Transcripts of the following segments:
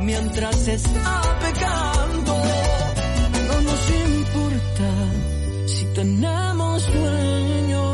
mientras está pecando. No nos importa si tenemos sueño.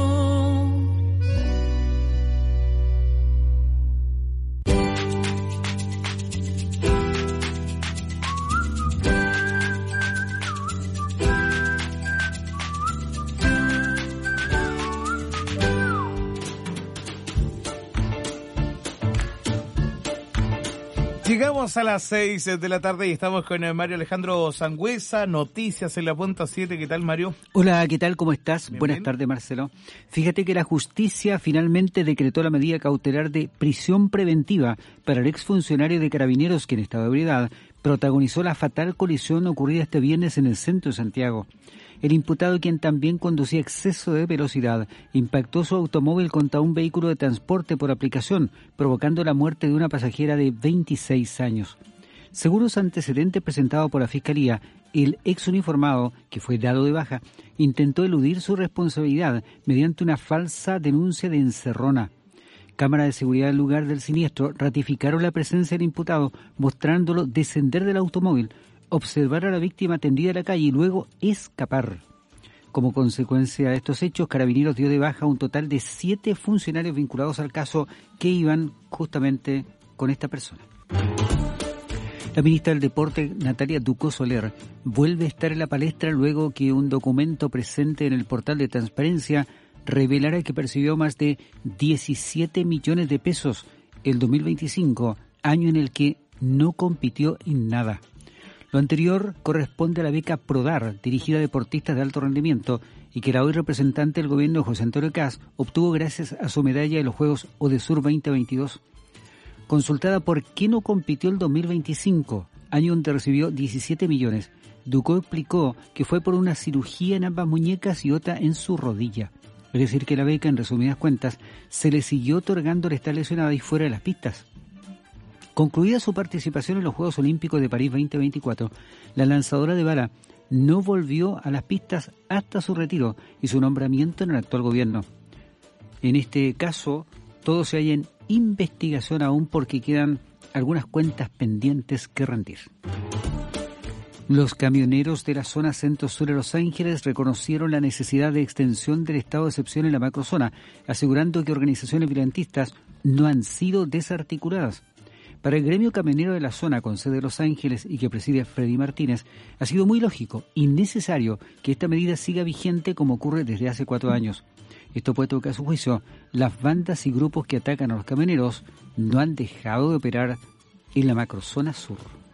Llegamos a las 6 de la tarde y estamos con Mario Alejandro Sangüesa, Noticias en la Punta 7. ¿Qué tal, Mario? Hola, ¿qué tal? ¿Cómo estás? Bien, Buenas bien. tardes, Marcelo. Fíjate que la justicia finalmente decretó la medida cautelar de prisión preventiva para el exfuncionario de Carabineros que en estado de ebriedad protagonizó la fatal colisión ocurrida este viernes en el centro de Santiago. El imputado, quien también conducía exceso de velocidad, impactó su automóvil contra un vehículo de transporte por aplicación, provocando la muerte de una pasajera de 26 años. Según los antecedentes presentados por la Fiscalía, el exuniformado, que fue dado de baja, intentó eludir su responsabilidad mediante una falsa denuncia de encerrona. Cámaras de seguridad del lugar del siniestro ratificaron la presencia del imputado, mostrándolo descender del automóvil, observar a la víctima tendida en la calle y luego escapar. Como consecuencia de estos hechos, Carabineros dio de baja un total de 7 funcionarios vinculados al caso que iban justamente con esta persona. La ministra del Deporte, Natalia Ducó Soler, vuelve a estar en la palestra luego que un documento presente en el portal de transparencia revelara que percibió más de 17 millones de pesos el 2025, año en el que no compitió en nada. Lo anterior corresponde a la beca PRODAR, dirigida a deportistas de alto rendimiento, y que la hoy representante del gobierno, José Antonio Caz, obtuvo gracias a su medalla de los Juegos Odesur 2022. Consultada por qué no compitió el 2025, año donde recibió 17 millones, Ducó explicó que fue por una cirugía en ambas muñecas y otra en su rodilla. Es decir, que la beca, en resumidas cuentas, se le siguió otorgando al estar lesionada y fuera de las pistas. Concluida su participación en los Juegos Olímpicos de París 2024, la lanzadora de bala no volvió a las pistas hasta su retiro y su nombramiento en el actual gobierno. En este caso, todo se halla en investigación aún porque quedan algunas cuentas pendientes que rendir. Los camioneros de la zona centro-sur de Los Ángeles reconocieron la necesidad de extensión del estado de excepción en la macrozona, asegurando que organizaciones violentistas no han sido desarticuladas. Para el gremio camionero de la zona con sede de Los Ángeles y que preside Freddy Martínez, ha sido muy lógico y necesario que esta medida siga vigente como ocurre desde hace 4 años. Esto puesto que, a su juicio, las bandas y grupos que atacan a los camioneros no han dejado de operar en la macrozona sur.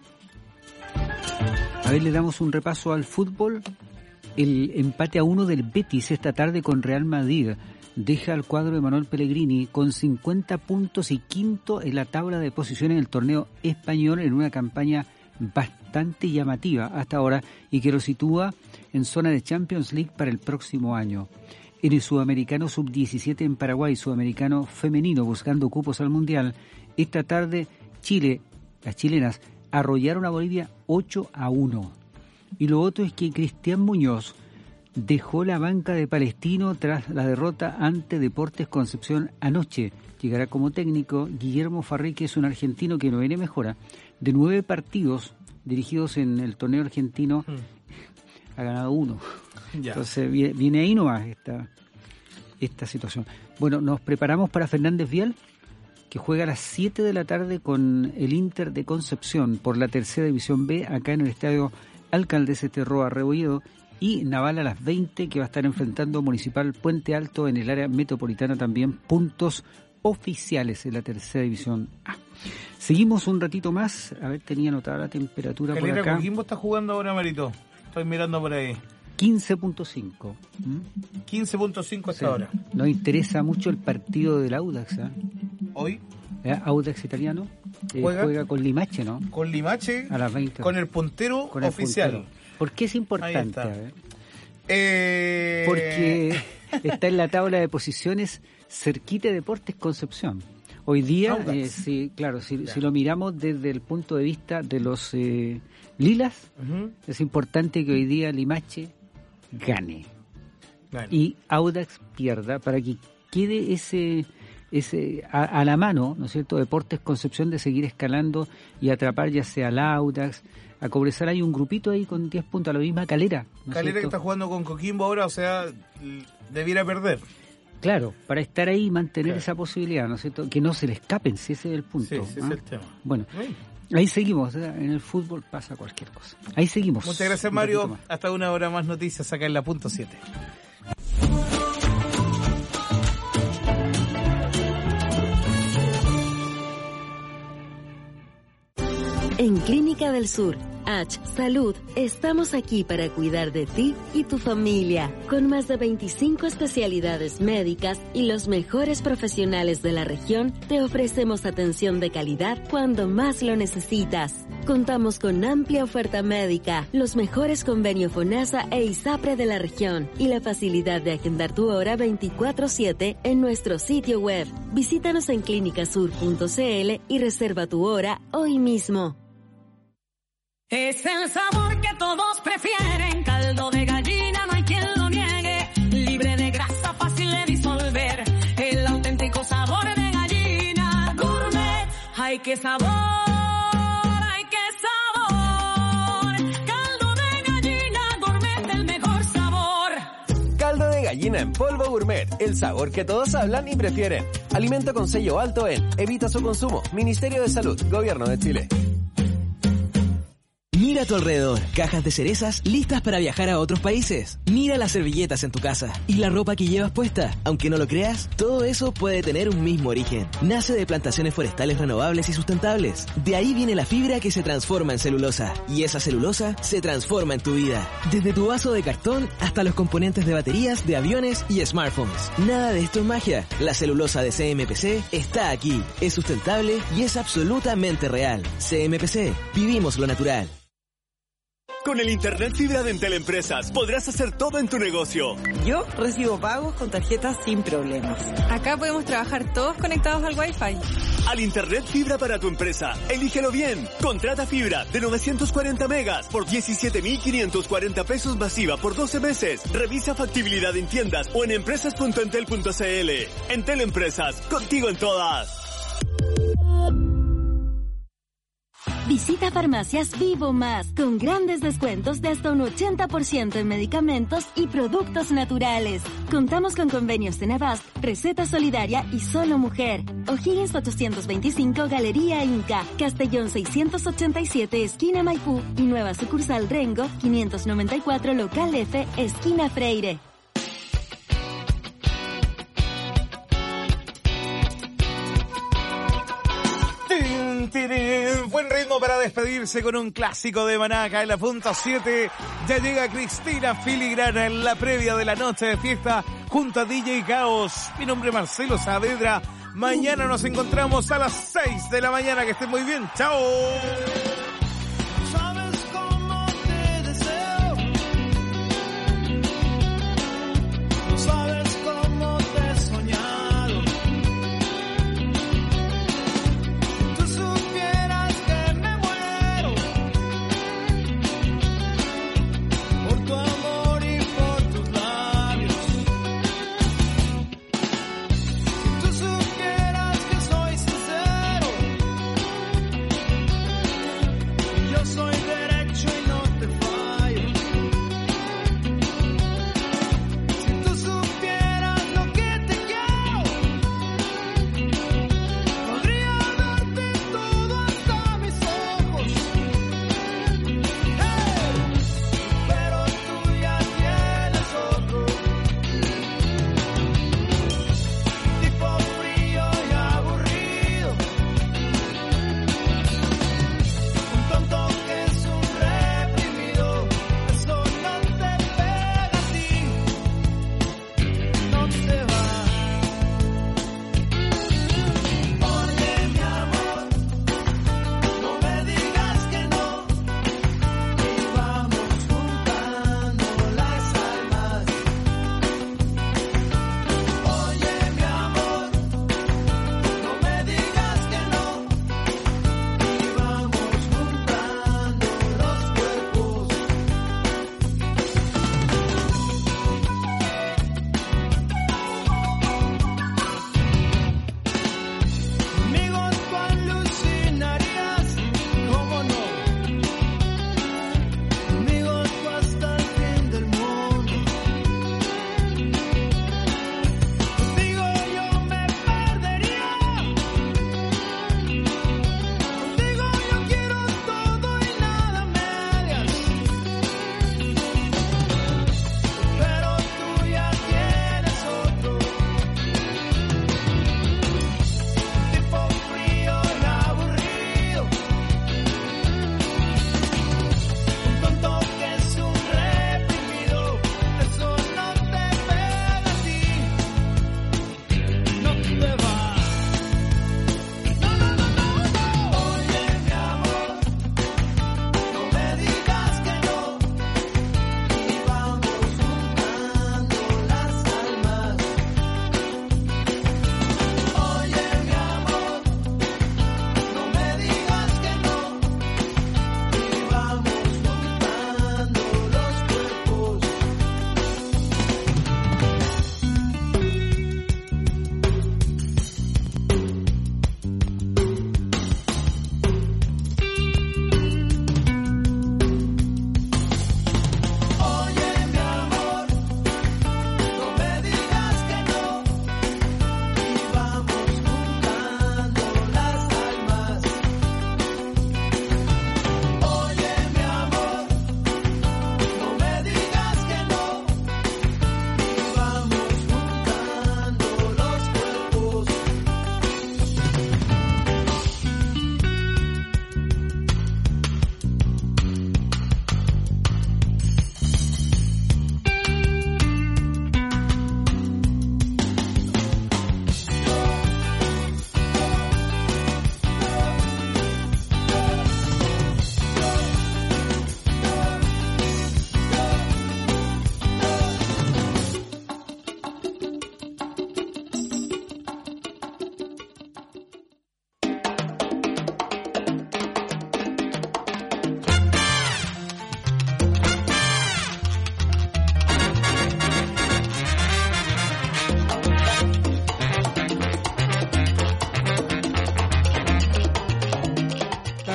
A ver, le damos un repaso al fútbol. El empate a 1 del Betis esta tarde con Real Madrid deja al cuadro de Manuel Pellegrini con 50 puntos y quinto en la tabla de posiciones del torneo español en una campaña bastante llamativa hasta ahora y que lo sitúa en zona de Champions League para el próximo año. En el Sudamericano Sub-17 en Paraguay, Sudamericano femenino buscando cupos al Mundial, esta tarde Chile, las chilenas, arrollaron a Bolivia 8-1. Y lo otro es que Cristian Muñoz dejó la banca de Palestino tras la derrota ante Deportes Concepción anoche. Llegará como técnico Guillermo Farré, que es un argentino que no viene mejora. De 9 partidos dirigidos en el torneo argentino, ha ganado 1. Ya. Entonces viene ahí nomás esta situación. Bueno, nos preparamos para Fernández Vial, que juega a las 7 de la tarde con el Inter de Concepción por la tercera división B, acá en el estadio Alcaldes Roa Rebolledo, y Naval a las 20, que va a estar enfrentando Municipal Puente Alto en el área metropolitana, también puntos oficiales en la tercera división A. Seguimos un ratito más. A ver, tenía anotada la temperatura por acá. Coquimbo está jugando ahora, Marito. Estoy mirando por ahí. 15.5. 15.5 hasta ahora. Nos interesa mucho el partido del Audax, ¿eh? ¿Hoy? Audax italiano. Juega con Limache, ¿no? Con Limache. A las 20. Con el puntero con el oficial. Puntero. ¿Por qué es importante? Porque está en la tabla de posiciones cerquita de Deportes Concepción. Hoy día, si lo miramos desde el punto de vista de los lilas, es importante que hoy día Limache gane y Audax pierda para que quede a la mano, ¿no es cierto? Deportes Concepción, de seguir escalando y atrapar ya sea al Audax, a Cobresal. Hay un grupito ahí con 10 puntos, a la misma Calera, ¿no es Calera cierto? que está jugando con Coquimbo ahora, o sea, debiera perder. Claro, para estar ahí y mantener Claro. esa posibilidad, ¿no es cierto? Que no se le escapen, si ese es el punto. Sí, ese es el tema. Bueno, ahí seguimos, en el fútbol pasa cualquier cosa. Ahí seguimos. Muchas gracias, Un ratito Mario. más. Hasta una hora más noticias acá en la punto 7. En Clínica del Sur, H Salud, estamos aquí para cuidar de ti y tu familia, con más de 25 especialidades médicas y los mejores profesionales de la región. Te ofrecemos atención de calidad cuando más lo necesitas. Contamos con amplia oferta médica, los mejores convenios FONASA e ISAPRE de la región y la facilidad de agendar tu hora 24/7 en nuestro sitio web. Visítanos en clinicasur.cl y reserva tu hora hoy mismo. Es el sabor que todos prefieren, caldo de gallina, no hay quien lo niegue, libre de grasa, fácil de disolver, el auténtico sabor de gallina, gourmet, ¡ay qué sabor! ¡Ay qué sabor! Caldo de gallina, gourmet, el mejor sabor. Caldo de gallina en polvo gourmet, el sabor que todos hablan y prefieren. Alimento con sello alto en Evita su consumo, Ministerio de Salud, Gobierno de Chile. Mira a tu alrededor, cajas de cerezas listas para viajar a otros países. Mira las servilletas en tu casa y la ropa que llevas puesta. Aunque no lo creas, todo eso puede tener un mismo origen. Nace de plantaciones forestales renovables y sustentables. De ahí viene la fibra que se transforma en celulosa. Y esa celulosa se transforma en tu vida. Desde tu vaso de cartón hasta los componentes de baterías, de aviones y smartphones. Nada de esto es magia. La celulosa de CMPC está aquí. Es sustentable y es absolutamente real. CMPC, vivimos lo natural. Con el Internet Fibra de Entel Empresas podrás hacer todo en tu negocio. Yo recibo pagos con tarjetas sin problemas. Acá podemos trabajar todos conectados al Wi-Fi. Al Internet Fibra para tu empresa, elígelo bien. Contrata fibra de 940 megas por 17.540 pesos masiva por 12 meses. Revisa factibilidad en tiendas o en empresas.entel.cl. Entel Empresas, contigo en todas. Visita Farmacias Vivo Más, con grandes descuentos de hasta un 80% en medicamentos y productos naturales. Contamos con convenios de Nevast, Receta Solidaria y Solo Mujer. O'Higgins 825, Galería Inca, Castellón 687, esquina Maipú y nueva sucursal Rengo 594, local F, esquina Freire. Buen ritmo para despedirse con un clásico de Manaca en la punta 7. Ya llega Cristina Filigrana en la previa de la noche de fiesta junto a DJ Caos. Mi nombre es Marcelo Saavedra. Mañana nos encontramos a las 6 de la mañana. Que estén muy bien. ¡Chao!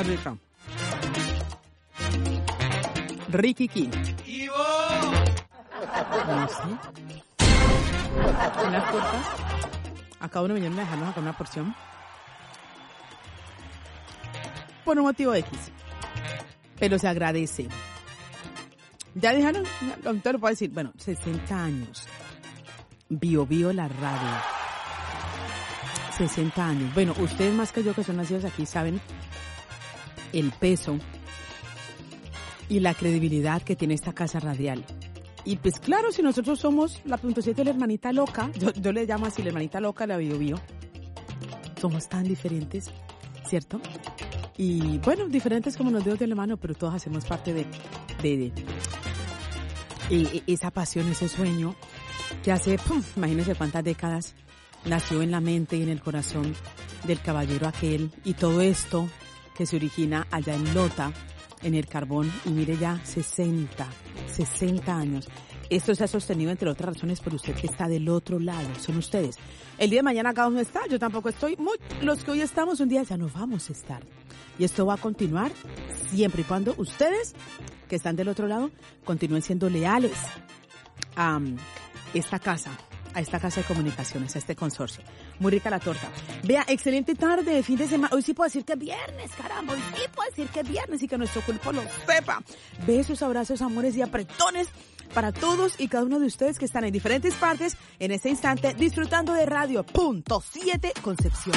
Está rica. Rikiki. No sé. Unas tortas. A cada uno vinieron a dejarnos acá una porción. Por un motivo X. Pero se agradece. Ya dejaron, te lo puedo decir, bueno, 60 años. Bio la radio. 60 años. Bueno, ustedes más que yo que son nacidos aquí saben el peso y la credibilidad que tiene esta casa radial. Y pues claro, si nosotros somos la .7 de la hermanita loca, yo le llamo así la hermanita loca, la Bio, somos tan diferentes, ¿cierto? Y bueno, diferentes como los dedos de la mano, pero todos hacemos parte de esa pasión, ese sueño que hace, imagínense cuántas décadas nació en la mente y en el corazón del caballero aquel, y todo esto que se origina allá en Lota, en el carbón, y mire ya 60 años. Esto se ha sostenido, entre otras razones, por usted que está del otro lado, son ustedes. El día de mañana Gaos no está, yo tampoco estoy. Los que hoy estamos, un día ya no vamos a estar. Y esto va a continuar siempre y cuando ustedes, que están del otro lado, continúen siendo leales a esta casa de comunicaciones, a este consorcio. Muy rica la torta. Vea, excelente tarde, fin de semana. Hoy sí puedo decir que es viernes, caramba. Hoy sí puedo decir que es viernes y que nuestro cuerpo lo sepa. Besos, abrazos, amores y apretones para todos y cada uno de ustedes que están en diferentes partes en este instante disfrutando de Radio .7 Concepción.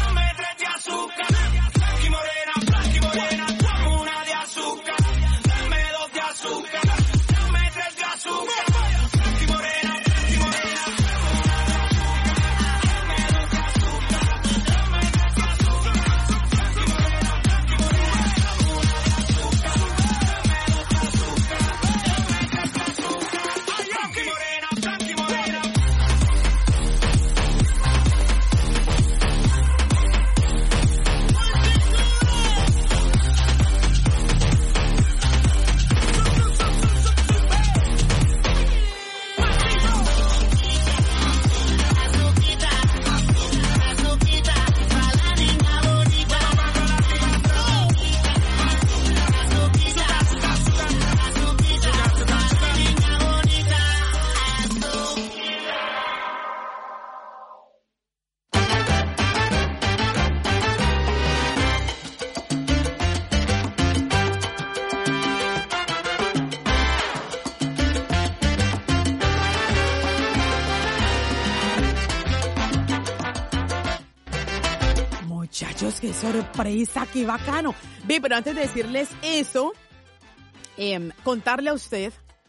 Azúcar, ¡Qué sorpresa! ¡Qué bacano! Bien, pero antes de decirles eso, contarle a usted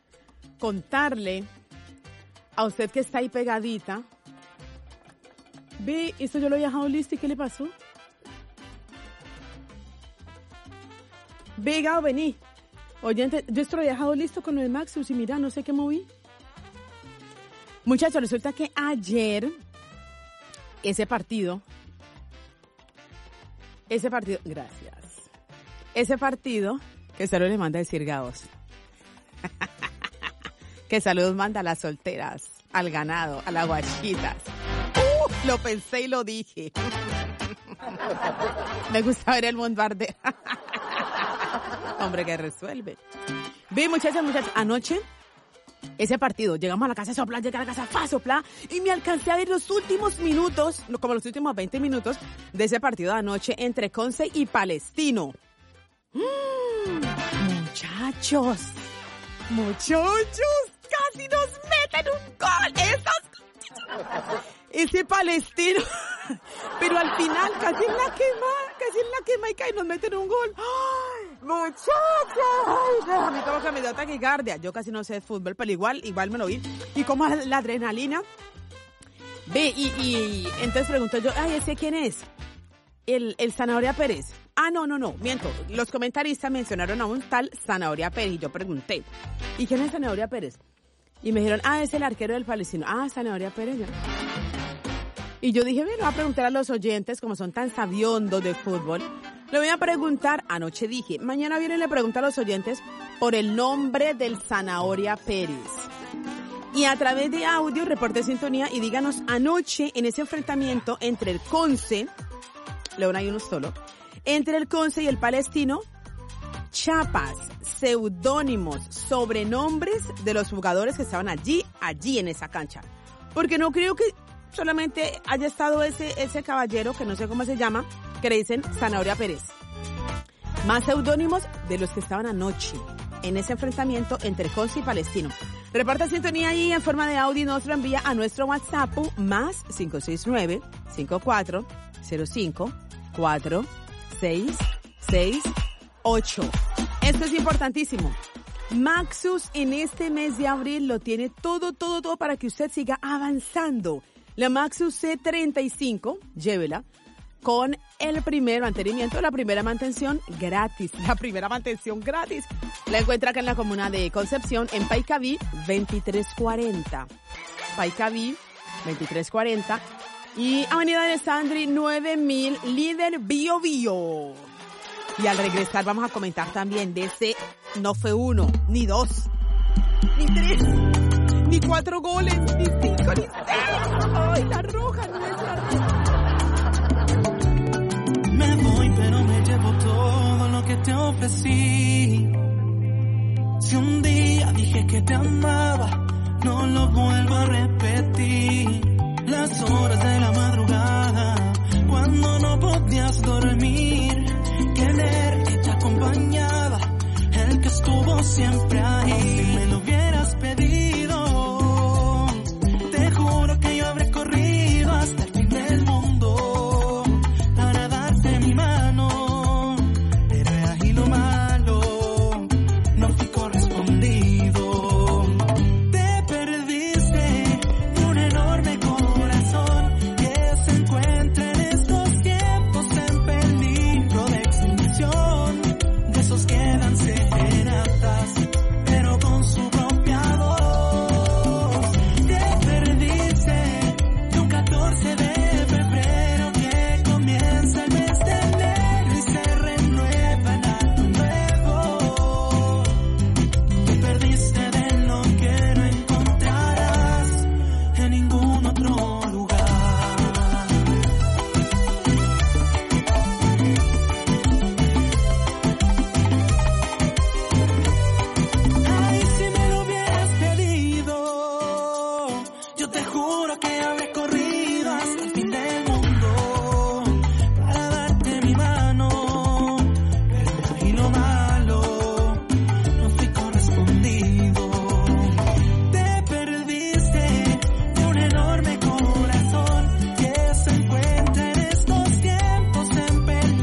que está ahí pegadita. Ve, esto yo lo he dejado listo, ¿y qué le pasó? Ve, Gao, vení. Oyente, yo esto lo he dejado listo con el Maxus y mira, no sé qué moví. Muchachos, resulta que ayer ese partido, gracias. Ese partido, que saludos le manda a decir Gaos. Que saludos manda a las solteras, al ganado, a las guachitas. Lo pensé y lo dije. Me gusta ver el bombardeo. Hombre, que resuelve. Bien, muchachos, anoche, ese partido, llegamos a la casa, sopla, llega a la casa, sopla, y me alcancé a ver los últimos minutos, como los últimos 20 minutos de ese partido de anoche entre Conce y Palestino. Muchachos, casi nos meten un gol. Ese Palestino, pero al final casi en la quema y cae, nos meten un gol. ¡Ay, muchachos! A mí como que me da taquicardia. Yo casi no sé de fútbol, pero igual me lo vi. Y como la adrenalina. Ve, y entonces pregunto yo, ay, ¿ese quién es? El Zanahoria Pérez. Ah, no, miento. Los comentaristas mencionaron a un tal Zanahoria Pérez y yo pregunté, ¿y quién es Zanahoria Pérez? Y me dijeron, es el arquero del Palestino. Zanahoria Pérez. Ya. Y yo dije, bueno, voy a preguntar a los oyentes, como son tan sabiondos de fútbol, le voy a preguntar, anoche dije, mañana viene y le pregunto a los oyentes por el nombre del Zanahoria Pérez. Y a través de audio, reporte sintonía y díganos anoche en ese enfrentamiento entre el Conce, León hay uno solo, entre el Conce y el Palestino, chapas, seudónimos, sobrenombres de los jugadores que estaban allí en esa cancha. Porque no creo que solamente haya estado ese caballero, que no sé cómo se llama, que le dicen Zanahoria Pérez. Más seudónimos de los que estaban anoche en ese enfrentamiento entre Conce y Palestino. Reporta sintonía ahí en forma de audio y nos lo envía a nuestro WhatsApp más 569-540668. Esto es importantísimo. Maxus en este mes de abril lo tiene todo para que usted siga avanzando. La Maxus C35, llévela, con el primer mantenimiento, la primera mantención gratis. La encuentra acá en la comuna de Concepción, en Paicaví 2340. Paicaví 2340 y Avenida de Sandri 9000, líder Bio Bio. Y al regresar vamos a comentar también de ese, no fue 1, ni 2, ni 3, ni 4 goles, ni 5, ni 6. ¡Ay, la roja nuestra! Me voy, pero me llevo todo lo que te ofrecí. Si un día dije que te amaba, no lo vuelvo a repetir. Las horas de la madrugada, cuando no podías dormir, querer que te acompañaba, el que estuvo siempre ahí. Si me lo hubieras pedido, te juro que yo habré corrido hasta el fin del mundo para darte mi mano, pero ahí lo malo, no fui correspondido. Te perdiste de un enorme corazón que se encuentra en estos tiempos en peligro de extinción, de esos que dan serenatas, pero con su propia voz. Te perdiste de un 14 de febrero que comienza el mes de enero y se renueva en año nuevo. Te perdiste de lo que no encontrarás en ningún otro lugar. Ay, si me lo hubieras pedido, yo te juro que habré corrido hasta el fin del mundo para darte mi mano, pero ahí lo malo, no fui correspondido. Te perdiste de un enorme corazón que se encuentra en estos tiempos en peligro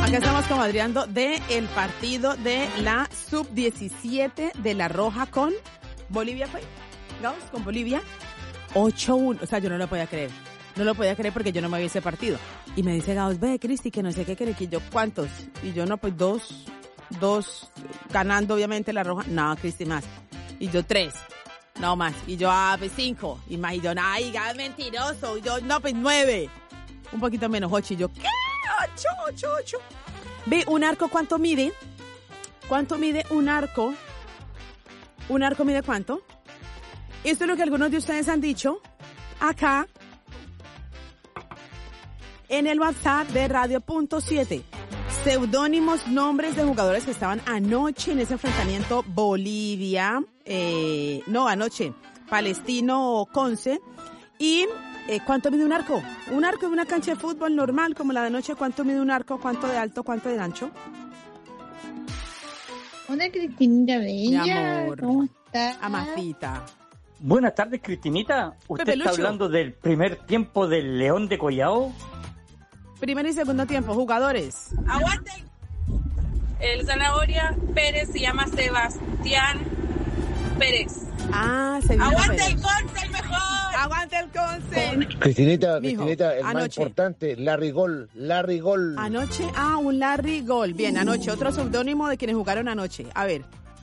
Acá estamos comadreando del partido de la Sub-17 de La Roja con Bolivia, ¿fue? Gauss, con Bolivia. 8-1. O sea, yo no lo podía creer. No lo podía creer porque yo no me vi ese partido. Y me dice Gauss, ve, Cristi, que no sé qué quiere que yo, ¿cuántos? Y yo, no, pues dos ganando obviamente La Roja. No, Cristi, más. Y yo, 3. No, más. Y yo, pues 5. Y más. Y yo, ay, mentiroso. Y yo, no, pues 9. Un poquito menos, 8. Y yo, ¿qué? 8. Ve, un arco, ¿cuánto mide? ¿Cuánto mide un arco? ¿Un arco mide cuánto? Esto es lo que algunos de ustedes han dicho acá en el WhatsApp de Radio.7. Seudónimos, nombres de jugadores que estaban anoche en ese enfrentamiento Bolivia, anoche, Palestino Conce. Y ¿cuánto mide un arco? Un arco en una cancha de fútbol normal como la de anoche. ¿Cuánto mide un arco? ¿Cuánto de alto? ¿Cuánto de ancho? Hola, Cristinita Bella. Mi amor. ¿Cómo estás? Amacita. Buenas tardes, Cristinita. ¿Usted Pepe está Lucho. hablando del primer tiempo del León de Collao? Primer y segundo tiempo, jugadores. Aguante. El Zanahoria Pérez se llama Sebastián Pérez. Se vino Aguante Pérez. el Conce, el mejor. Aguante el Conce. Cristinita, Mijo, el más anoche. importante, Larry Gol. Anoche, un Larry Gol. Bien, anoche, otro seudónimo de quienes jugaron anoche. A ver.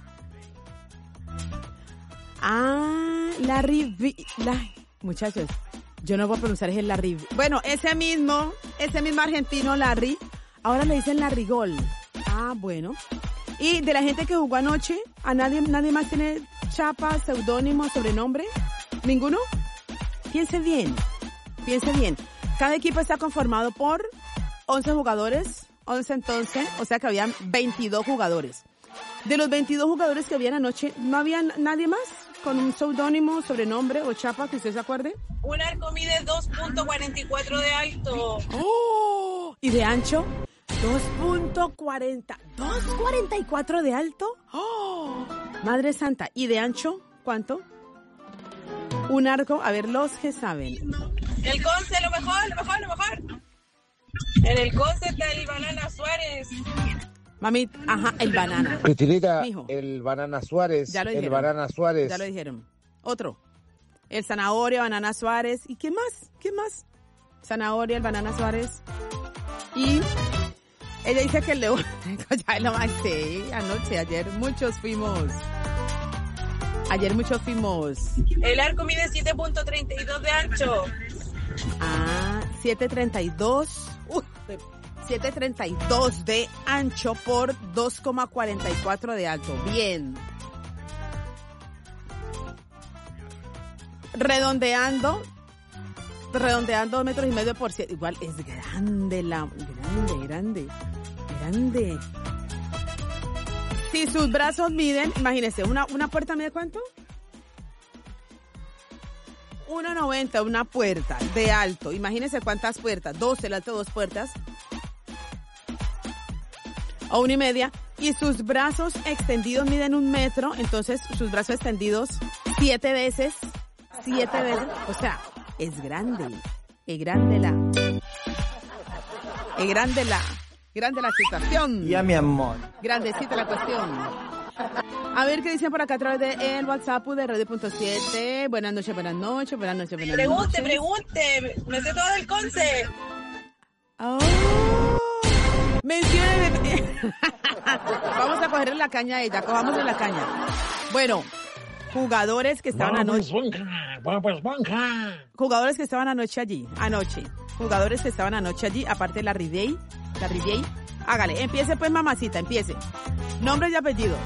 Muchachos, yo no puedo pronunciar el Larry. Bueno, ese mismo argentino Larry, ahora le dicen Larry Gol. Bueno. Y de la gente que jugó anoche, ¿a nadie más tiene chapa, seudónimo, sobrenombre? ¿Ninguno? Piense bien. Cada equipo está conformado por 11 jugadores, 11 entonces, o sea que habían 22 jugadores. De los 22 jugadores que habían anoche, ¿no había nadie más con un seudónimo, sobrenombre o chapa que usted se acuerde? Un arco mide 2.44 de alto. ¡Oh! ¿Y de ancho? 2.40. ¿2.44 de alto? ¡Oh! Madre santa. ¿Y de ancho? ¿Cuánto? Un arco, a ver, los que saben. El Conce, lo mejor. En el Conce está el Banana Suárez. Mami, el banana. Cristinita, Mijo. el Banana Suárez. Ya lo dijeron. El Banana Suárez. Ya lo dijeron. Otro. El Zanahoria, Banana Suárez. ¿Y qué más? Zanahoria, el Banana Suárez. Y ella dice que el León. Ya lo maté anoche, ayer muchos fuimos. El arco mide 7.32 de ancho. 7.32. 7.32 de ancho por 2.44 de alto. Bien. Redondeando 2,5 metros por 7. Igual es grande grande. Si sus brazos miden, imagínense, una puerta mide ¿cuánto? 1,90, una puerta de alto. Imagínense cuántas puertas. 2, el alto de 2 puertas. O 1,5. Y sus brazos extendidos miden 1 metro. Entonces, sus brazos extendidos 7 veces. O sea, es grande. Es grande la situación. Ya, mi amor. Grandecita la cuestión. A ver qué dicen por acá a través de el WhatsApp de Radio.7. Buenas noches. Pregunte. Me sé todo del Conce. Mencione. Vamos a cogerle la caña a ella. Cojámosle la caña. Bueno, jugadores que estaban anoche. Jugadores que estaban anoche allí. Jugadores que estaban anoche allí, aparte de la Rivier. Hágale, empiece pues, mamacita, empiece. Nombres y apellidos.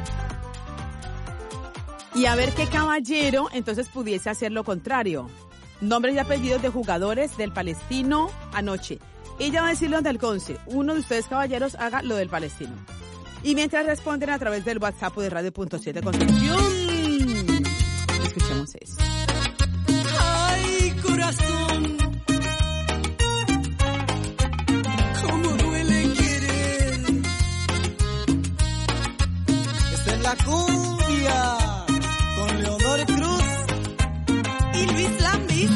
Y a ver qué caballero entonces pudiese hacer lo contrario. Nombres y apellidos de jugadores del Palestino anoche. Ella va a decir lo del Conce. Uno de ustedes, caballeros, haga lo del Palestino. Y mientras responden a través del WhatsApp de Radio.7 Concepción. Escuchemos eso. Ay, corazón, cómo duele querer. Esta es la cumbia con Leonor Cruz y Luis Lambis.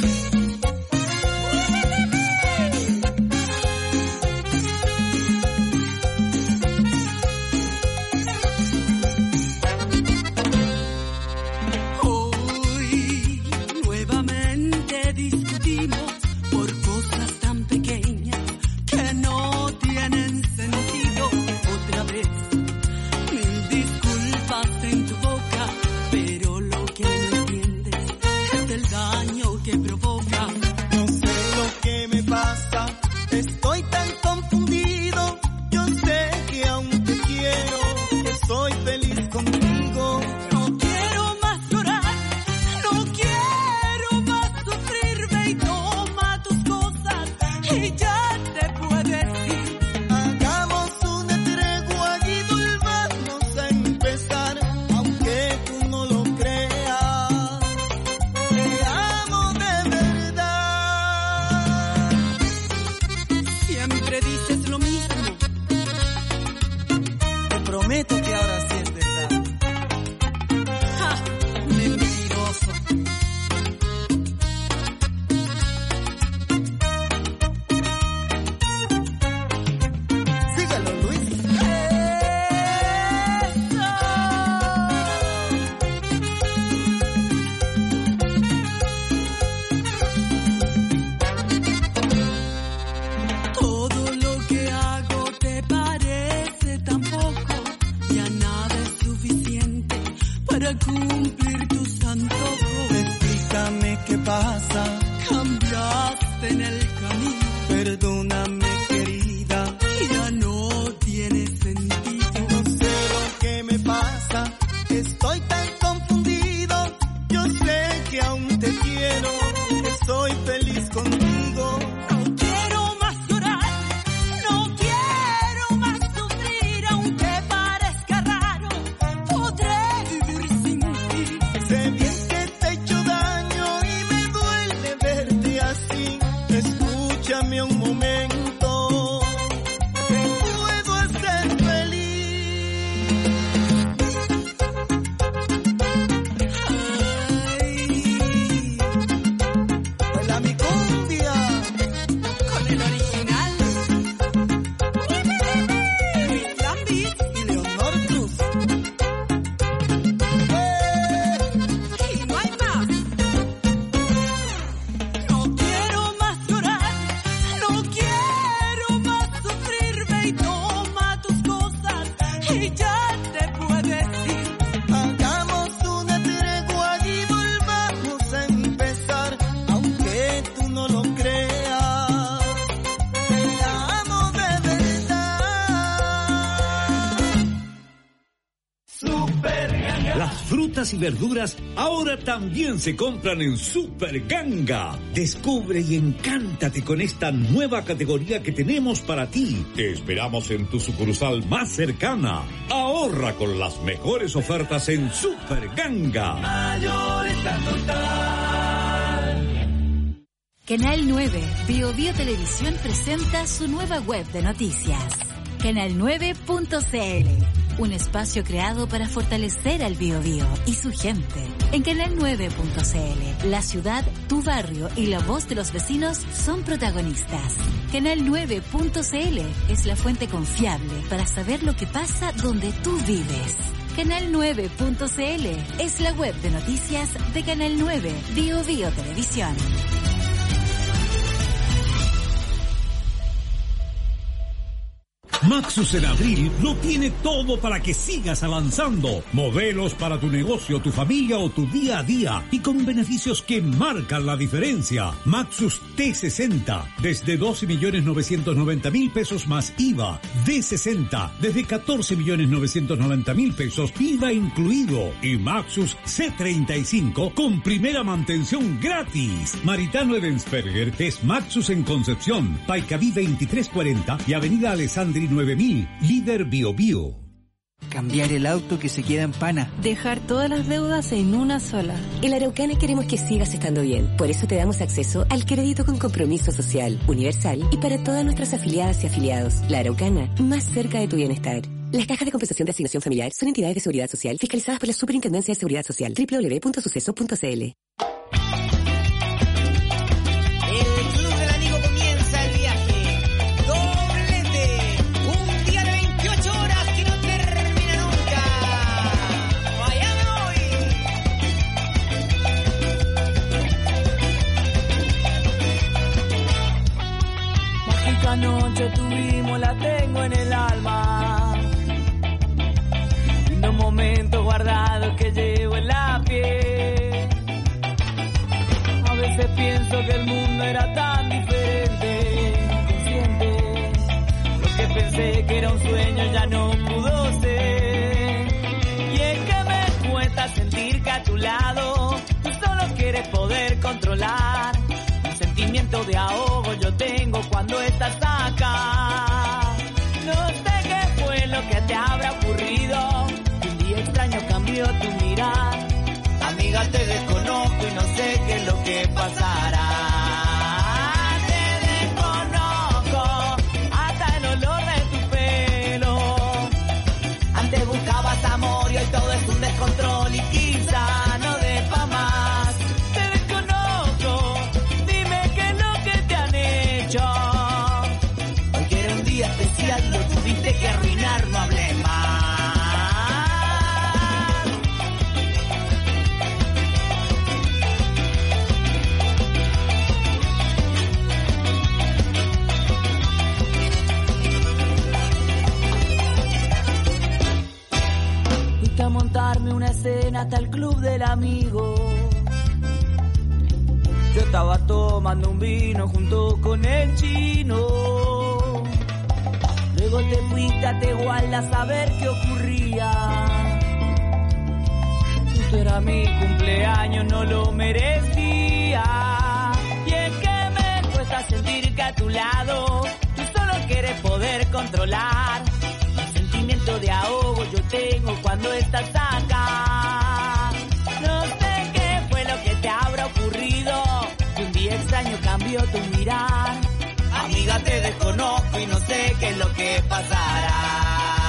es lo mismo. Te prometo que ahora sí es verdad. ¡Ja! Mentiroso. Sígalo, Luis. Todo lo que hago te parece tan poco, ya nada es suficiente para cumplir tus antojos. Explícame qué pasa, cambiaste en el camino. Perdóname, querida, ya no tiene sentido. No sé lo que me pasa, estoy tan confundido. Yo sé que aún te quiero, estoy feliz contigo. No quiero más llorar, no quiero más sufrir, aunque parezca raro, podré vivir sin ti. Sé bien que te he hecho daño y me duele verte así. Escúchame un momento, te puedo hacer feliz. Ay, baila mi cumbia con el original. Luis Lambis y Leonor Cruz. Y no hay más. No quiero más llorar, no quiero más sufrir. Ve y toma tus cosas y ya te puedes ir. Hagamos una tregua y volvamos a empezar, aunque tú no lo creas. Te amo de verdad. Las frutas y verduras ahora también se compran en Super Ganga. Descubre y encántate con esta nueva categoría que tenemos para ti. Te esperamos en tu sucursal más cercana. Ahorra con las mejores ofertas en Super Ganga. Canal 9, Bio Televisión presenta su nueva web de noticias. Canal9.cl, un espacio creado para fortalecer al Biobío y su gente. En Canal9.cl, la ciudad, tu barrio y la voz de los vecinos son protagonistas. Canal9.cl es la fuente confiable para saber lo que pasa donde tú vives. Canal9.cl es la web de noticias de Canal 9, Bio Televisión. Maxus en abril lo tiene todo para que sigas avanzando. Modelos para tu negocio, tu familia o tu día a día y con beneficios que marcan la diferencia. Maxus T60 desde 12.990.000 pesos más IVA. D60 desde 14.990.000 pesos IVA incluido. Y Maxus C35 con primera mantención gratis. Maritano Edensberger es Maxus en Concepción, Paicaví 2340 y Avenida Alessandri 9000, líder Biobío. Cambiar el auto que se queda en pana. Dejar todas las deudas en una sola. En la Araucana queremos que sigas estando bien. Por eso te damos acceso al crédito con compromiso social, universal y para todas nuestras afiliadas y afiliados. La Araucana, más cerca de tu bienestar. Las cajas de compensación de asignación familiar son entidades de seguridad social fiscalizadas por la Superintendencia de Seguridad Social. www.suceso.cl. Noche tuvimos, la tengo en el alma. Lindos momentos guardados que llevo en la piel. A veces pienso que el mundo era tan diferente, inconsciente. Lo que pensé que era un sueño ya no pudo ser. Y es que me cuesta sentir que a tu lado tú solo quieres poder controlar. Sentimiento de ahogo yo tengo cuando estás acá. No sé qué fue lo que te habrá ocurrido. Un día extraño cambió tu mirada. Amiga, te desconozco y no sé qué es lo que pasará. Te desconozco hasta el día especial lo tuviste que arruinar, no hables más. Fuiste a montarme una escena hasta el club del amigo. Yo estaba tomando un vino junto con el chino. Luego te fuiste a Tehuala a saber qué ocurría. Justo era mi cumpleaños, no lo merecía. Y es que me cuesta sentir que a tu lado tú solo quieres poder controlar. El sentimiento de ahogo yo tengo cuando estás acá. No sé qué fue lo que te habrá ocurrido. Un día extraño cambió tu mirar. Amiga, te desconozco y no sé qué es lo que pasará.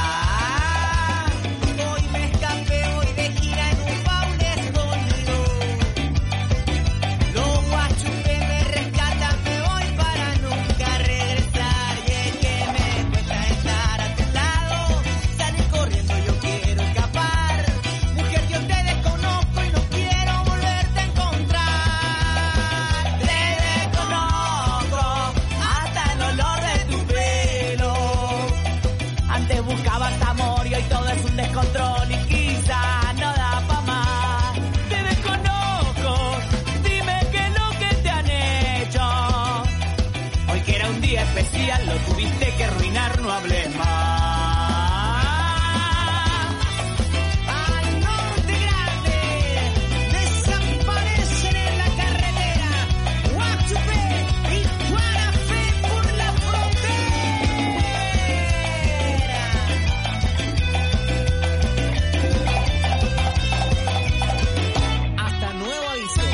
Hoy me escapé, hoy de gira en un baúl escondido. Los guachupes me rescatan, me voy para nunca regresar. Y es que me cuesta estar a tu lado. Salí corriendo, yo quiero escapar. Mujer, yo te desconozco y no quiero volverte a encontrar. Antes buscabas amor y hoy todo es un descontrol y quizá no da pa' más. Te desconozco, dime qué es lo que te han hecho. Hoy que era un día especial lo tuviste que arruinar, no hables más. Al norte grande, desaparecen en la carretera. Guachupé y Guarapé por la frontera. Hasta nuevo aviso.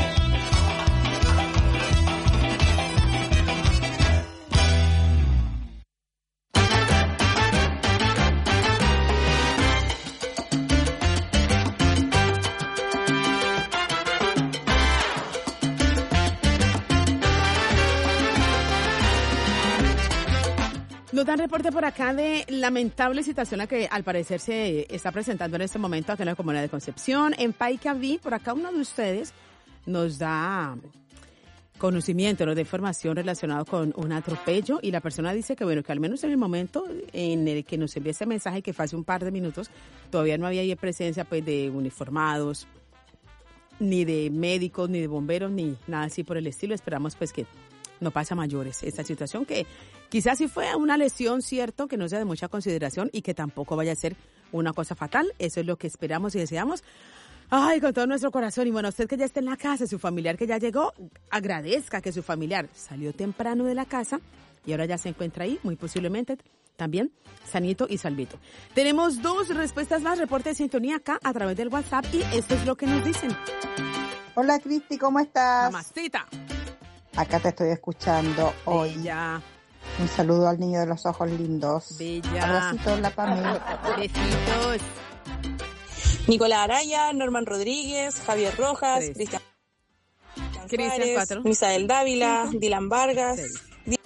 Nos dan reporte por acá de lamentable situación a que al parecer se está presentando en este momento acá en la Comuna de Concepción. En Paicaví, por acá uno de ustedes nos da conocimiento, nos da información relacionada con un atropello y la persona dice que bueno, que al menos en el momento en el que nos envía ese mensaje, que fue hace un par de minutos, todavía no había ahí presencia pues de uniformados, ni de médicos, ni de bomberos, ni nada así por el estilo. Esperamos pues que no pasa a mayores esta situación, que quizás sí fue una lesión, cierto, que no sea de mucha consideración y que tampoco vaya a ser una cosa fatal. Eso es lo que esperamos y deseamos. Ay, con todo nuestro corazón. Y bueno, usted que ya está en la casa, su familiar que ya llegó, agradezca que su familiar salió temprano de la casa y ahora ya se encuentra ahí, muy posiblemente también sanito y salvito. Tenemos 2 respuestas más, reporte de sintonía acá a través del WhatsApp y esto es lo que nos dicen. Hola Cristi, ¿cómo estás? Mamacita. Acá te estoy escuchando hoy. Bella. Un saludo al niño de los ojos lindos. Bella. Abracito en la Pamela. Besitos. Nicolás Araya, Norman Rodríguez, Javier Rojas, Cristian Suárez, 4. Misael Dávila, 5. Dylan Vargas. 6.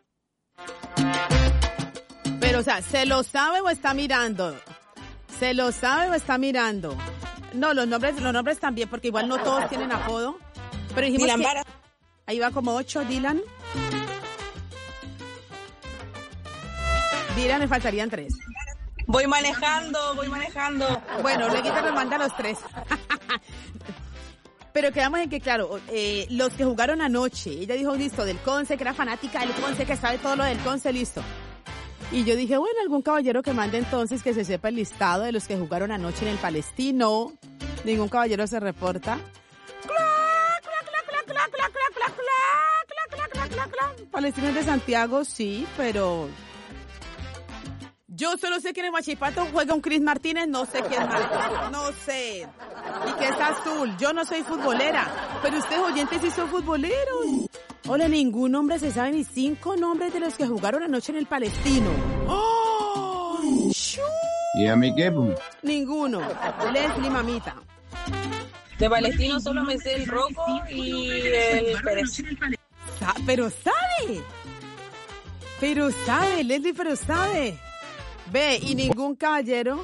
Pero, o sea, ¿se lo sabe o está mirando? ¿Se lo sabe o está mirando? No, los nombres también, porque igual no todos tienen apodo. Pero dijimos Dylan que Vargas. ahí va como 8, Dylan. Dylan, me faltarían 3. Voy manejando. Bueno, luego nos manda los 3. Pero quedamos en que, claro, los que jugaron anoche, ella dijo, listo, del Conce, que era fanática del Conce, que sabe todo lo del Conce, listo. Y yo dije, bueno, algún caballero que mande entonces que se sepa el listado de los que jugaron anoche en el Palestino. Ningún caballero se reporta. Palestino de Santiago, sí, pero... Yo solo sé que en el Huachipato juega un Cris Martínez, no sé quién más, no sé. Y que es azul, yo no soy futbolera, pero ustedes oyentes sí son futboleros. Hola, ningún nombre se sabe, ni 5 nombres de los que jugaron anoche en el Palestino. ¡Oh! ¿Y a mí qué? Ninguno. Leslie, mamita. De Palestino solo me sé el Rocco y el Pérez. Pero sabe. Pero sabe, Leslie, pero sabe. Ve, y ningún caballero.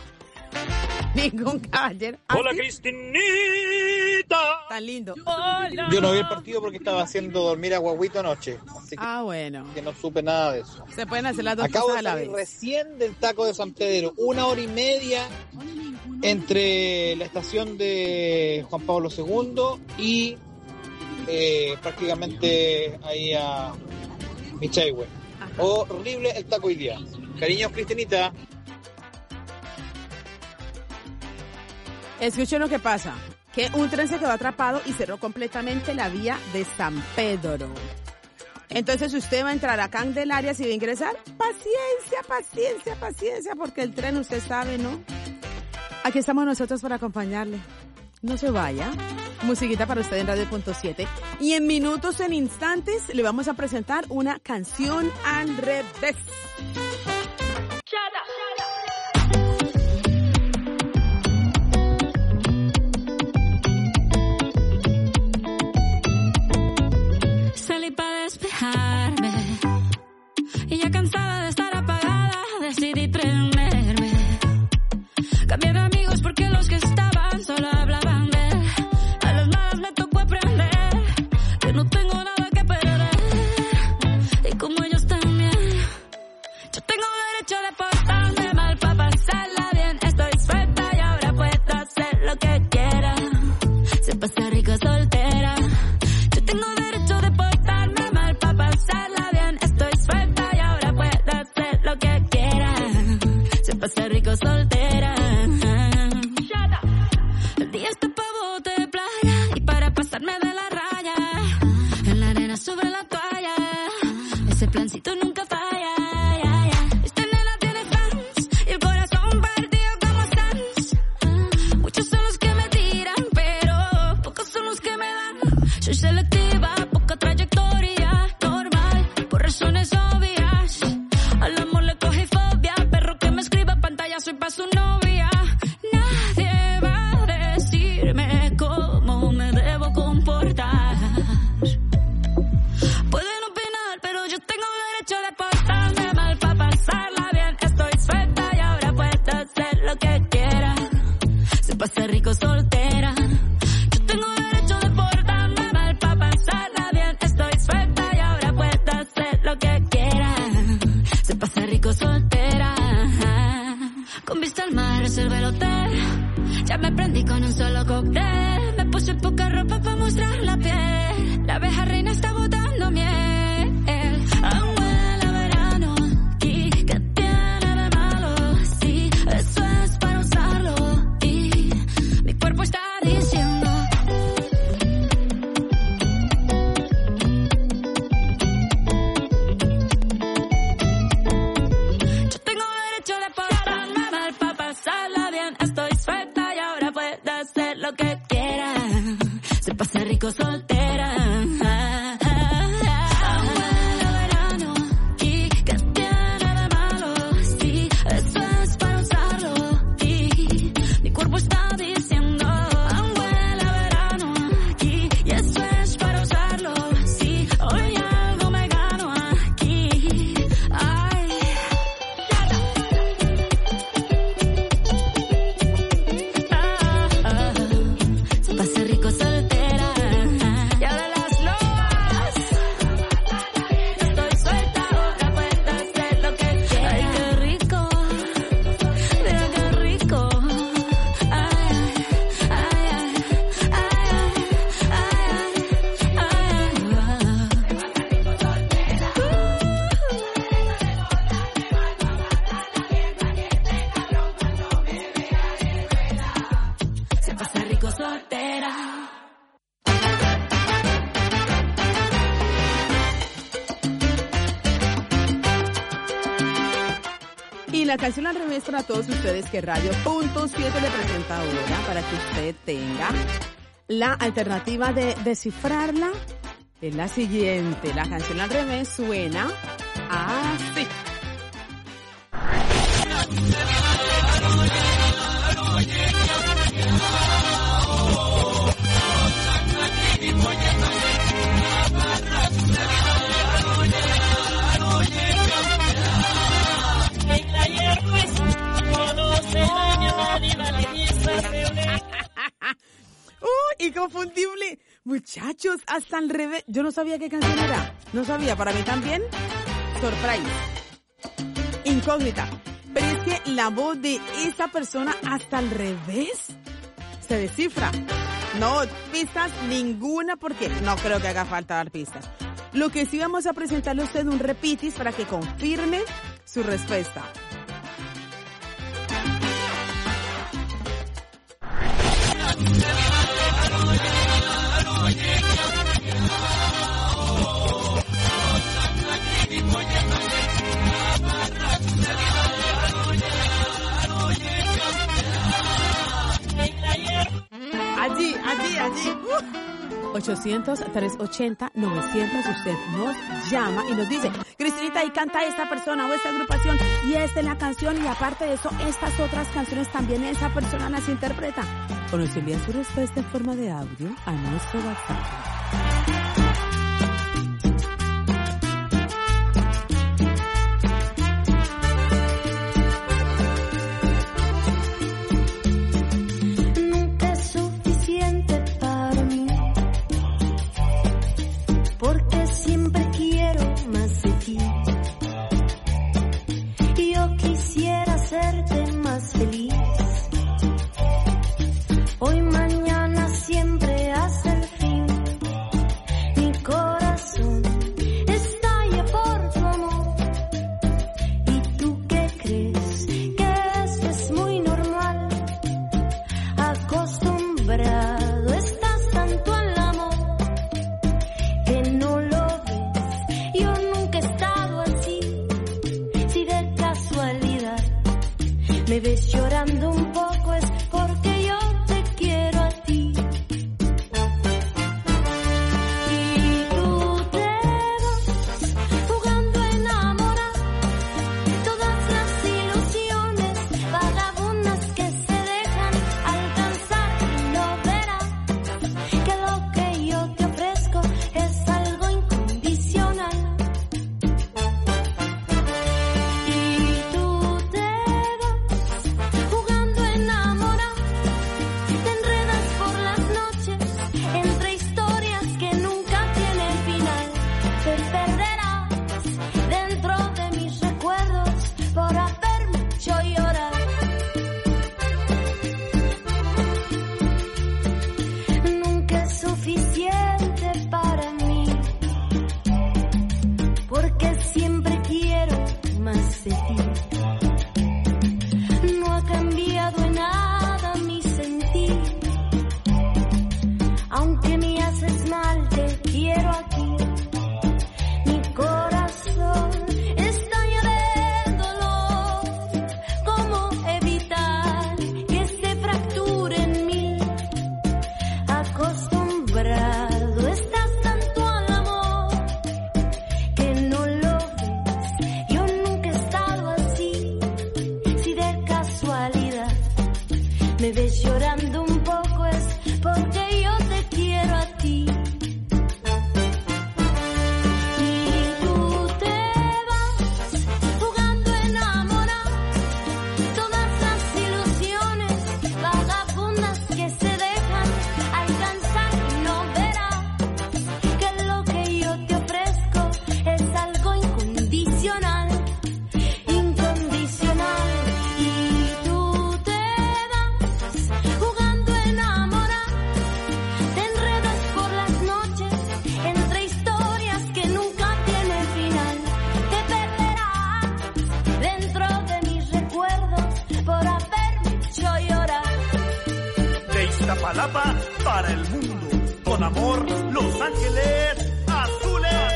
Hola, Cristinita. Tan lindo. Hola. Yo no vi el partido porque estaba haciendo dormir a Guaguito anoche. Así que, bueno. Que no supe nada de eso. Se pueden hacer las dos Acabo cosas de a la salir vez. recién del taco de San Pedro. 1 hora y media entre la estación de Juan Pablo II y prácticamente ahí a Michaihue. Horrible el taco hoy día. Cariños, Cristinita. Escuchen lo que pasa, que un tren se quedó atrapado y cerró completamente la vía de San Pedro. Entonces usted va a entrar a Candelaria, si va a ingresar, paciencia, porque el tren usted sabe, ¿no? Aquí estamos nosotros para acompañarle. No se vaya. Musiquita para usted en Radio.7. Y en minutos, en instantes, le vamos a presentar una canción al revés. Salí para despejarme y ya cansada de estar apagada decidí prenderme. Cambié de amigos porque los que estaban solo hablaban de él. A las malas me tocó aprender que no tengo nada que perder. Y como ellos también, yo tengo derecho de portarme mal para pasarla bien. Estoy suelta y ahora puedo hacer lo que quiera. Se pasa rico soltera. Yo tengo derecho de portarme mal para pasarla bien. Estoy suelta y ahora puedo hacer lo que quiera. Se pasa rico soltera. El día está pa' bote de playa y para pasarme de la raya. En la arena sobre la toalla. Ese plancito nunca falla. Esta nena tiene fans y el corazón partido como Sans. Muchos son los que me tiran, pero pocos son los que me dan. Soy selectiva, poca trayectoria, normal, por razones obvias. Al amor le cogí fobia, perro que me escriba pantalla, soy pa' su novia. Nadie va a decirme cómo me debo comportar. Pueden opinar, pero yo tengo derecho de portarme mal pa' pasarla bien. Estoy suelta y ahora puedo hacer lo que quiera. Se pasa rico soltera. Yo tengo derecho de portarme mal pa' pasarla bien. Estoy suelta y ahora puedo hacer lo que quiera. Se pasa rico soltera. Con vista al mar reservé el hotel. Ya me prendí con un solo cóctel. Me puse poca ropa pa' mostrar la piel. La abeja reina está botando miel. Aún huele a verano. ¿Y qué tiene de malo? Sí, eso es para usarlo. Y mi cuerpo está diciendo. Yo tengo derecho de portarme mal pa' pasarla bien. Estoy suelta y ahora puedo hacer lo que quiera. Se pasa rico soltera. Aún huele a verano. ¿Y qué tiene de malo? Sí, eso es para usarlo. Y mi cuerpo está diciendo. Aún huele a verano. Y eso es para usarlo. Sí, hoy algo me gano aquí. Ay. Se pasa rico soltera. Y ahora las lobas. Estoy suelta, ahora puedo hacer lo que quiera. Ay, qué rico. Mira qué rico. Ay, ay, se pasa rico soltera. Y la canción al revés para todos ustedes que Radio.7 le presenta ahora para que usted tenga la alternativa de descifrarla. Es la siguiente. La canción al revés suena así. Muchachos, hasta al revés. Yo no sabía qué canción era. No sabía, para mí también. Surprise. Incógnita. Pero es que la voz de esa persona hasta al revés se descifra. No, pistas ninguna porque no creo que haga falta dar pistas. Lo que sí vamos a presentarle a usted un repitis para que confirme su respuesta. Allí. 800-380-900. Usted nos llama y nos dice, Cristinita, ahí canta esta persona o esta agrupación y esta es la canción y aparte de eso, estas otras canciones también esa persona las interpreta. O nos envía su respuesta en forma de audio a nuestro WhatsApp. Hoy, mañana, siempre hasta el fin. me ves llorando un poco es porque yo te quiero a ti. Y tú te vas jugando a enamorar todas las ilusiones vagabundas que se dejan alcanzar. No verás que lo que yo te ofrezco es algo incondicional. Iztapalapa para el mundo. Con amor, Los Ángeles Azules.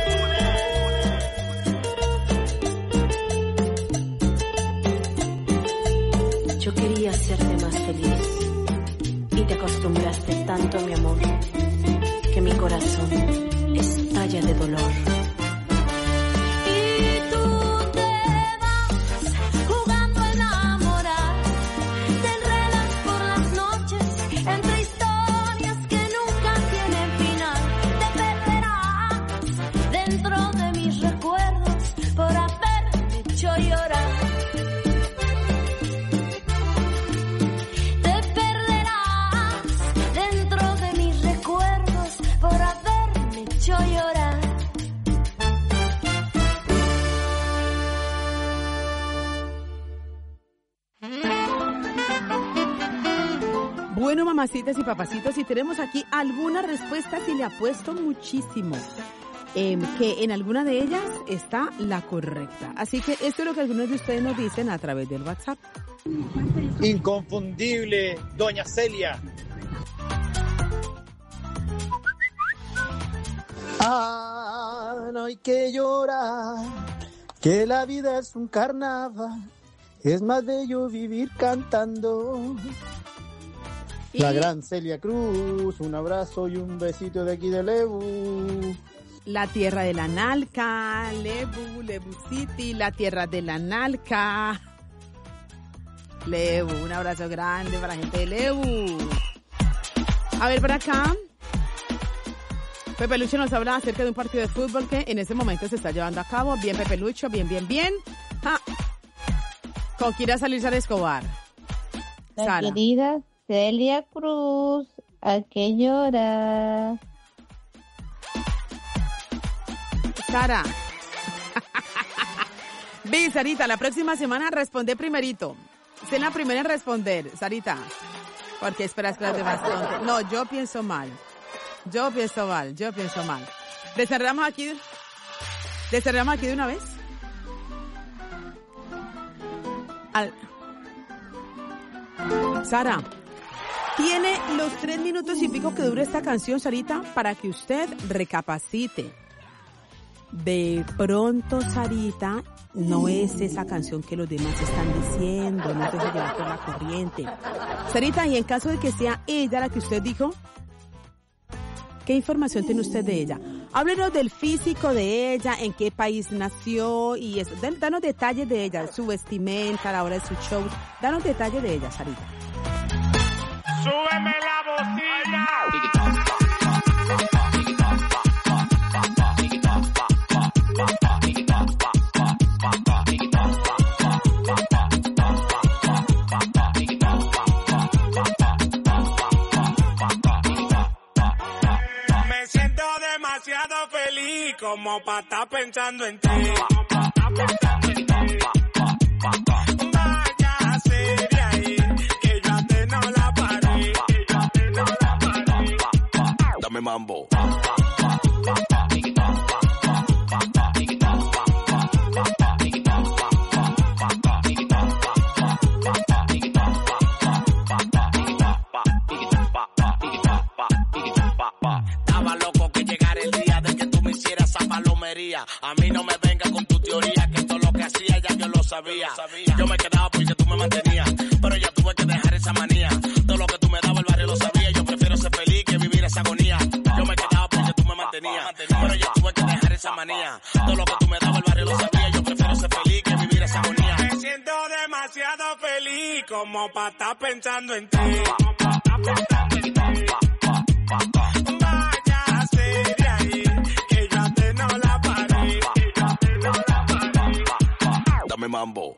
Yo quería hacerte más feliz y te acostumbraste tanto a mi amor que mi corazón estalla de dolor. Por Bueno, mamacitas y papacitos, y tenemos aquí algunas respuestas y le apuesto muchísimo que en alguna de ellas está la correcta. Así que esto es lo que algunos de ustedes nos dicen a través del WhatsApp. Inconfundible, doña Celia. No hay que llorar, que la vida es un carnaval, es más bello vivir cantando. La gran Celia Cruz, un abrazo y un besito de aquí de Lebu. La tierra de la Nalca, Lebu City, la tierra de la Nalca. Lebu, un abrazo grande para la gente de Lebu. A ver, por acá. Pepe Lucho nos habla acerca de un partido de fútbol que en este momento se está llevando a cabo. Bien, Pepe Lucho, bien. ¿Con quién irá a salir Sara Escobar? La Sara. querida Celia Cruz, ¿a qué llora? Sara. Vi, Sarita, la próxima semana responde primerito. Sé la primera en responder, Sarita. Porque esperas que las demás tontas. No, yo pienso mal. ¿Descerramos aquí de una vez? Sara, tiene los 3 minutos y pico que dura esta canción, Sarita, para que usted recapacite. De pronto, Sarita, no es esa canción que los demás están diciendo, no se deje llevar por la corriente. Sarita, y en caso de que sea ella la que usted dijo, ¿qué información tiene usted de ella? Háblenos del físico de ella, en qué país nació y eso. Danos detalles de ella, su vestimenta, a la hora de su show. Danos detalles de ella, Sarita. ¡Súbeme la bocina! Me siento demasiado feliz como para estar pensando en ti. Váyase de ahí, que yo a ti no la paré. Dame mambo. Estaba loco que llegara el día de que tú me hicieras esa palomería. A mí no me venga con tu teoría, que todo lo que hacía ya yo lo sabía. Yo me quedaba porque tú me mantenías, pero ya tuve que dejar esa manía. Todo lo que tú me dabas el barrio lo sabía. Yo prefiero ser feliz que vivir esa agonía. Yo me quedaba porque tú me mantenías, pero ya tuve que dejar esa manía. Todo lo que tú me dabas el barrio lo sabía. Yo prefiero ser feliz que vivir esa agonía. Me siento demasiado feliz como para estar pensando en ti. Váyase de ahí, que yo a ti no la paré. Dame mambo.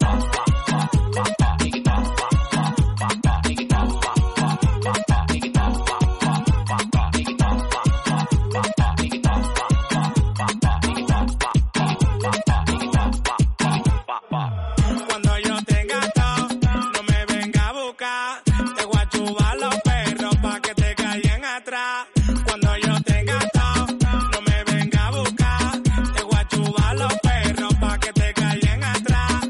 Cuando yo tenga todo, no me venga a buscar. Te voy a chubar los perros pa' que te caigan atrás. Cuando yo tenga todo, no me venga a buscar. Te voy a chubar los perros pa' que te caigan atrás.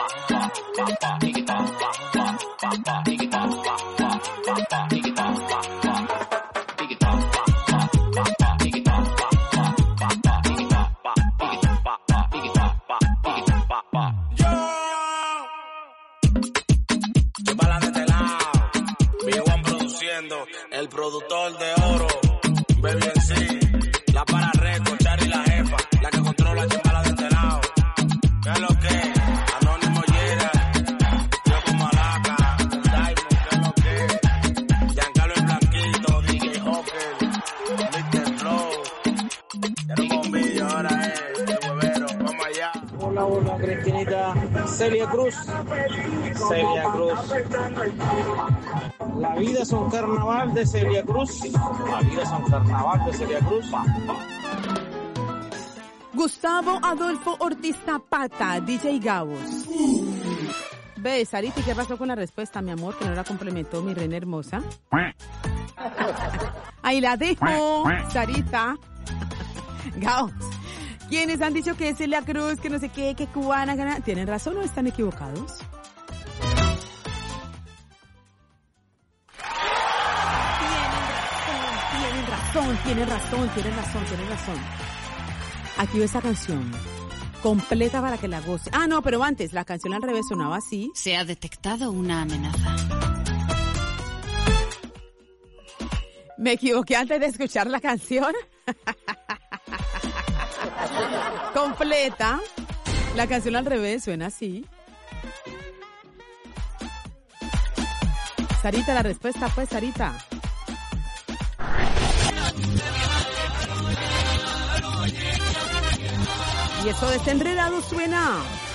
Chupala de este lado, Big One produciendo, el productor de oro, Baby en sí, la para Reco, Chari la jefa, la que controla Chupala de este lado. ¿Qué es lo que? Anónimo Yera, yo como Alaca, Diamond, ¿qué es lo que? Giancarlo el Blanquito, DJ Hawker, Mr. Flow, ya no bombillo, ahora es el huevero, vamos allá. Hola, Cristinita. Celia Cruz. La vida es un carnaval de Celia Cruz. Gustavo Adolfo Ortiz Zapata, DJ Gabos. Ve, Sarita, ¿y qué pasó con la respuesta, mi amor? Que no la complementó mi reina hermosa. Ahí la dejo, Sarita. Gao. Quienes han dicho que es Celia Cruz, que no sé qué, que cubana, gana, ¿tienen razón o están equivocados? Tienen razón. Aquí va esta canción, completa para que la goce. Ah, no, pero antes, la canción al revés sonaba así. Se ha detectado una amenaza. Me equivoqué antes de escuchar la canción. Completa. La canción al revés suena así. Sarita, la respuesta pues, Sarita. Y eso desenredado suena.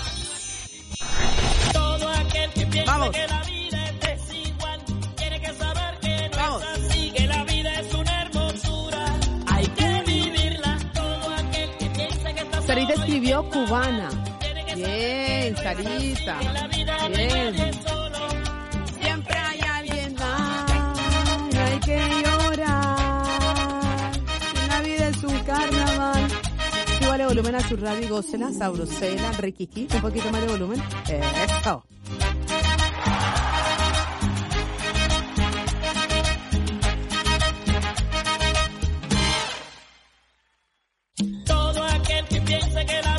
Todo aquel que piensa Vamos. que la vida es desigual tiene que saber que no es así, que la vida es una hermosura, hay que vivirla. Todo aquel que piensa que está Sarita solo escribió cubana. Bien, Sarita. Bien. Siempre hay alguien más. Hay que llorar. La vida es un carnaval. Súbale volumen a su radio y gócela, sabrosela, riquiqui. Un poquito más de volumen. Eso. todo aquel que piensa que la